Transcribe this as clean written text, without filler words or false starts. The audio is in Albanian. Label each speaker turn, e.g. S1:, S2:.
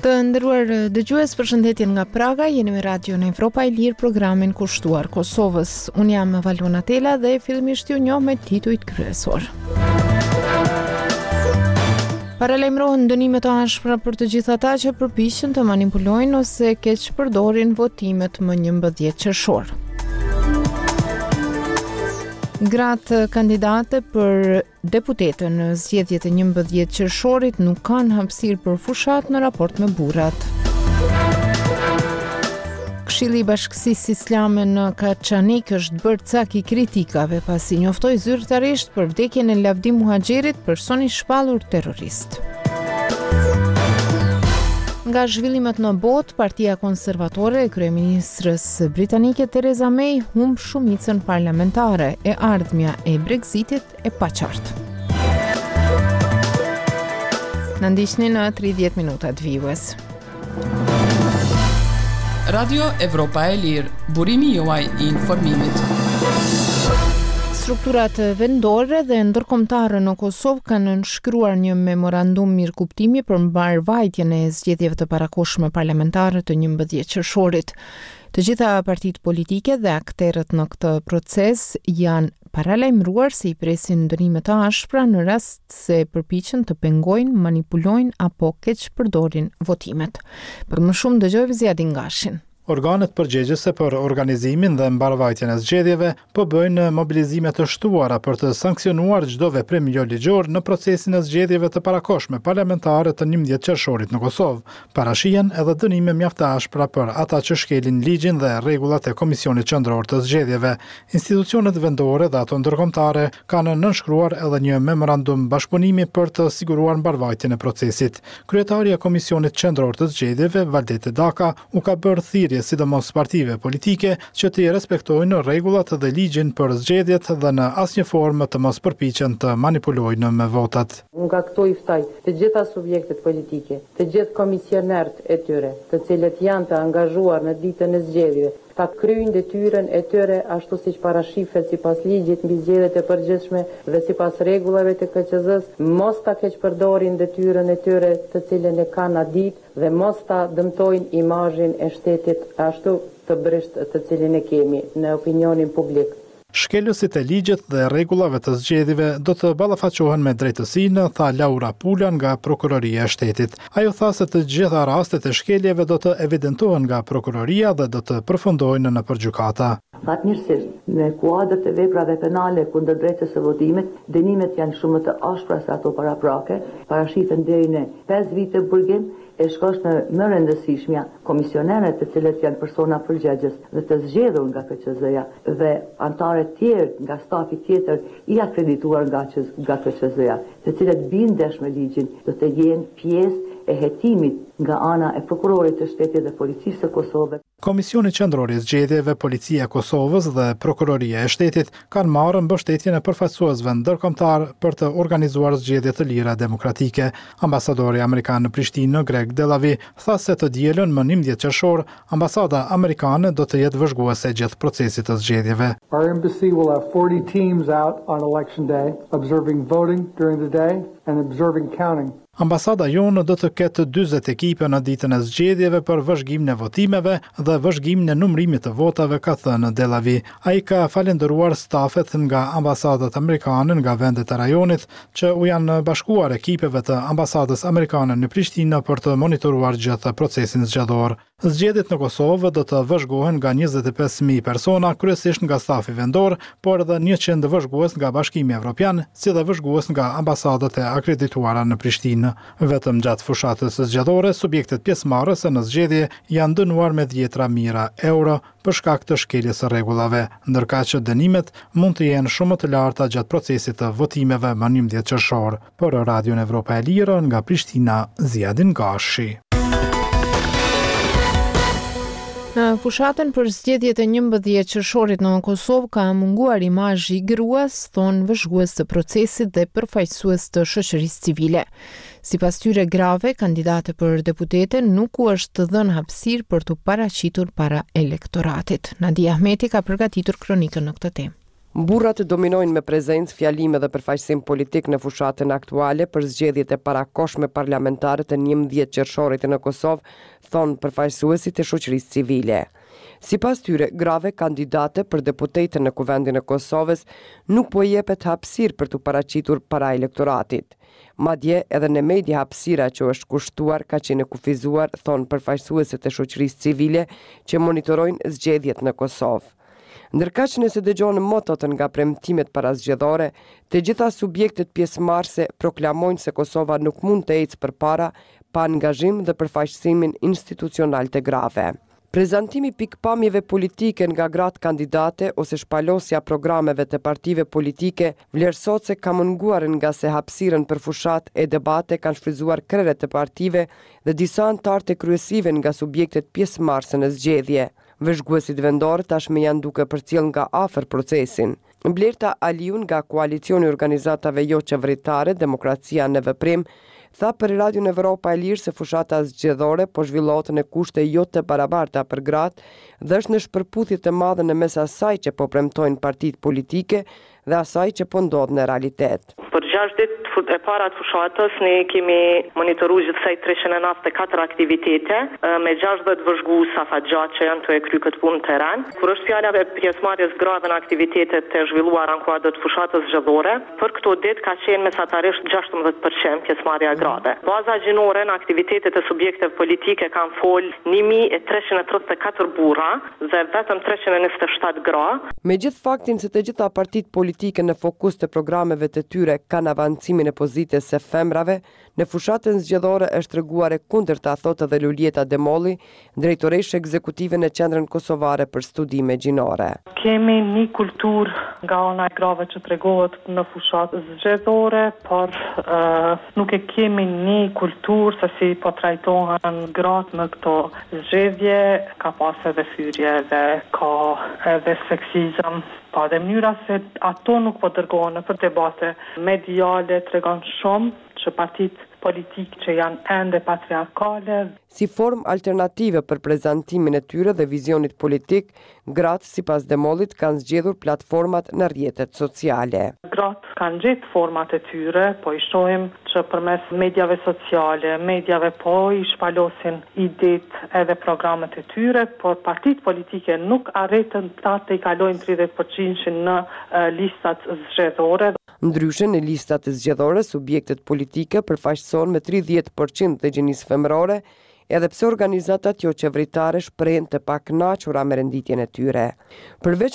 S1: Të nderuar dëgjues, përshëndetje nga Praga, jeni me Radio në Evropa e Lirë, programin kushtuar Kosovës. Unë jam Valona Tela dhe fillimisht ju njoh me titujt kryesor. Paralajmërohen dënime të ashpra për të gjithë ata që përpiqen të manipulojnë ose keq përdorin votimet më 11 qershor. Gratë kandidate për deputete në zgjedhjet e 11 qershorit nuk kanë hapësirë për fushat në raport me burrat. Këshilli i Bashkësisë Islame në Kaçanik është bërë cak i kritikave pasi njoftoi zyrtarisht për vdekjen e Lavdi Muhaxherit, personi shpallur terrorist. Nga zhvillimet në botë, Partia Konservatore e kryeministrës britanike Theresa May humb shumicën parlamentare, e ardhmja e Brexitit e paqartë. Na ndiqni në 30 minutat vijues.
S2: Radio Evropa e Lirë, burimi juaj i informimit.
S1: Strukturat vendore dhe ndërkombëtare në Kosovë kanë nënshkruar një memorandum mirëkuptimi për mbarvajtjen e zgjedhjeve të parakohshme parlamentare të 11 qershorit. Të gjitha partitë politike dhe akterët në këtë proces janë paralajmëruar se i presin dënime të ashpra në rast se përpiqen të pengojnë, manipulojnë apo keq përdorin votimet. Për më shumë dëgjojmë Ziadin Gashin.
S3: Organet përgjegjëse për organizimin dhe mbarvajtjen e zgjedhjeve po bëjnë mobilizime të shtuara për të sankcionuar çdo veprim jo ligjor në procesin e zgjedhjeve të parakohshme parlamentare të 11 qershorit në Kosovë. Parashihen edhe dënime mjaft të ashpra për ata që shkelin ligjin dhe rregullat e Komisionit Qendror të Zgjedhjeve. Institucionet vendore dhe ato ndërkombëtare kanë nënshkruar edhe një memorandum bashkëpunimi për të siguruar mbarvajtjen e procesit. Kryetari e Komisionit Qendror të Zgjedhjeve, Valdete Daka, u ka bërë thirrje sidomos partive politike që të respektojnë rregullat dhe ligjin për zgjedhjet dhe në asnjë formë të mos përpiqen të manipulojnë me votat.
S4: Nga këto i ftoj të gjitha subjektet politike, të gjithë komisionerët e tyre, të cilët janë të angazhuar në ditën e zgjedhjeve, ta kryejnë detyrën e tyre ashtu siç parashifet sipas ligjit mbi zgjedhjet e përgjithshme dhe sipas rregullave të KQZ-s, mos ta keq përdorin detyrën e tyre të cilën e kanë atë ditë dhe mos ta dëmtojnë imazhin e shtetit ashtu të brisht të cilin e kemi në opinionin publik.
S3: Shkelësit e ligjit dhe rregullave të zgjedhjeve do të ballafaqohen me drejtësinë, tha Laura Pula nga Prokuroria e Shtetit. Ajo tha se të gjitha rastet e shkeljeve do të evidentohen nga prokuroria dhe do të përfundojnë në gjykata.
S5: Fatmirësisht, në kuadrët e veprave penale kundër drejtës së votimit, dënimet janë shumë të ashpra se ato paraprake, parashifen deri në 5 vite burgim, e shkosh në më rëndësishmja komisionerët të cilët janë persona përgjegjës dhe të zgjedhur nga KQZ-ja dhe anëtarët tjerë nga stafi tjetër i akredituar nga KQZ-ja, të cilët bindesh me ligjin, do të jenë pjesë e hetimit nga ana e prokurorit të shtetit dhe policisë së Kosovës.
S3: Komisioni Qendror i Zgjedhjeve, Policia e Kosovës dhe Prokuroria e Shtetit kanë marrë mbështetjen e përfaqësuesve ndërkombëtar për të organizuar zgjedhje të lira demokratike. Ambasadori amerikan në Prishtinë, Greg Delavi, tha se të dielën më 11 qershor, ambasada amerikane do të jetë vëzhguese gjatë procesit të zgjedhjeve.
S6: Our embassy will have 40 teams out on election day, observing voting during the day and observing counting.
S3: Ambasada jonë do të ketë 40 ekipe në ditën e zgjedhjeve për vëzhgimin e votimeve dhe vëzhgimin e numërimit të votave, ka thënë Delavi. Ai ka falendëruar stafet nga ambasadat amerikane nga vendet e rajonit që u janë bashkuar ekipeve të ambasadës amerikane në Prishtinë për të monitoruar gjithë procesin zgjedhor. Zgjedhjet në Kosovë do të vëzhgohen nga 25.000 persona, kryesisht nga stafi vendor, por edhe 100 vëzhgues nga Bashkimi Evropian, si dhe vëzhgues nga ambasadat e akredituara në Prishtinë. Vetëm gjatë fushatës zgjedhore, subjektet pjesëmarrëse në zgjedhje janë dënuar me 10.000 euro për shkak të shkeljes së rregullave, ndërkaq që dënimet mund të jenë shumë të larta gjatë procesit të votimeve më 11 qershor. Për Radio Evropa e Lirë nga Prishtina, Ziadin Gashi.
S1: Në fushatën për zgjedhjet e 11 qershorit në Kosovë ka munguar imazhi i gruas, thonë vëzhgues të procesit dhe përfaqësues të shoqërisë civile. Sipas tyre grave, kandidate për deputete nuk u është dhënë hapësirë për të paraqitur para elektoratit. Nadia Ahmeti ka përgatitur kronikën në këtë temë.
S7: Burrat dominojnë me prezencë, fjalime dhe përfaqësim politik në fushatën aktuale për zgjedhjet e parakohshme parlamentare të 11 qershorit në Kosovë, thonë përfaqësuesit e shoqërisë civile. Sipas tyre, grave kandidate për deputete në Kuvendin e Kosovës nuk po jepet hapësirë për të paraqitur para elektoratit. Madje edhe në media hapësira që është kushtuar ka qenë kufizuar, thonë përfaqësuesit e shoqërisë civile që monitorojnë zgjedhjet në Kosovë. Ndërkaq nëse dëgjojnë motot nga premtimet parazgjedhore, të gjitha subjektet pjesëmarrëse proklamojnë se Kosova nuk mund të ecë përpara pa angazhim dhe përfaqësimin institucional të grave. Prezantimi pikpamjeve politike nga gratë kandidate ose shpalosja programeve të partive politike vlerësohet se ka munguar nga se hapësirën për fushat e debate kanë shfrytzuar krerët e partive dhe disa anëtar të kryesive nga subjektet pjesëmarrëse në zgjedhje. Vëzhguesit vendor tashmë janë duke përcjell nga afër procesin. Blerta Aliun nga koalicioni i organizatave jo qeveritare Demokracia në Veprim tha për Radion Evropa e Lirë se fushata zgjedhore po zhvillohet në kushte jo të barabarta për gratë dhe është në shpërputhje të madhe në mes asaj që po premtojnë partitë politike dhe asaj që po ndodh në realitet.
S8: Për 6 ditë e para të fushatës ne kemi monitoruar gjithsej 394 aktivitete me 60 vëzhguesa afatgjatë që janë të e kry këtë punë në teren. Kur është fjala e pjesëmarrjes grave në aktivitetet të zhvilluara në kuadër të fushatës zgjedhore, për këto ditë ka qenë mesatarisht 16% pjesëmarrja grave. Baza gjinore në aktivitetet e subjekteve politike kanë fol 1334 burra dhe vetëm 327 gra.
S7: Megjith faktin se të gjitha partitë politike në fokus të programeve të tyre kanë avancimin e pozitës së femrave, në fushatën zgjedhore është treguar e kundërta, thotë edhe Lulieta Demolli, drejtoreshe ekzekutive në Qendrën Kosovare për Studime Gjinore.
S9: Kemi një kulturë nga ana e grave që tregohet në fushatë zgjedhore, por nuk e kemi një kulturë se si po trajtohen gratë në këto zgjedhje, ka pas edhe fyrje dhe ka edhe seksizëm. Pa dhe mënyra se ato nuk po dërgohen për debate mediale tregon shumë që partitë politikë që janë ende patriarkale.
S7: Si formë alternative për prezantimin e tyre dhe vizionit politik, gratë sipas Demollit kanë zgjedhur platformat në rrjetet sociale.
S9: Gratë kanë gjetë format e tyre, po i shohim që përmes medjave sociale, medjave po i shpalosin idetë edhe programet e tyre, por partitë politike nuk arritën të i kalojnë 30% në listat zgjedhore.
S7: Ndryshe në listat e zgjedhore, subjektet politike përfaqësohen me 30% të gjinisë femërore, edhe pse organizatat jo qeveritare shprehen të pakënaqura me renditjen e tyre. Përveç